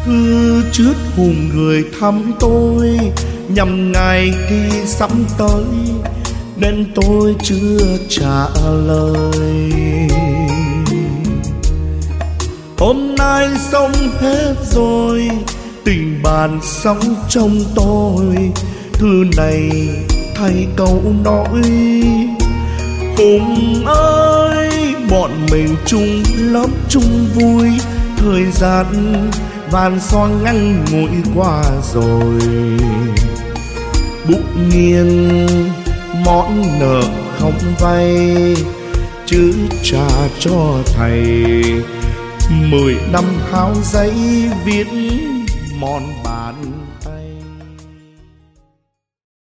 thư trước hùng người thăm tôi, nhằm ngày khi sắp tới nên tôi chưa trả lời. Hôm nay xong hết rồi, tình bạn sống trong tôi, thư này thay câu nói: Hùng ơi, bọn mình chung lớp chung vui, thời gian vàn son ngắn ngủi qua rồi. Bút nghiêng món nợ không vay, chứ trả cho thầy 10 năm hao giấy viết mòn bản.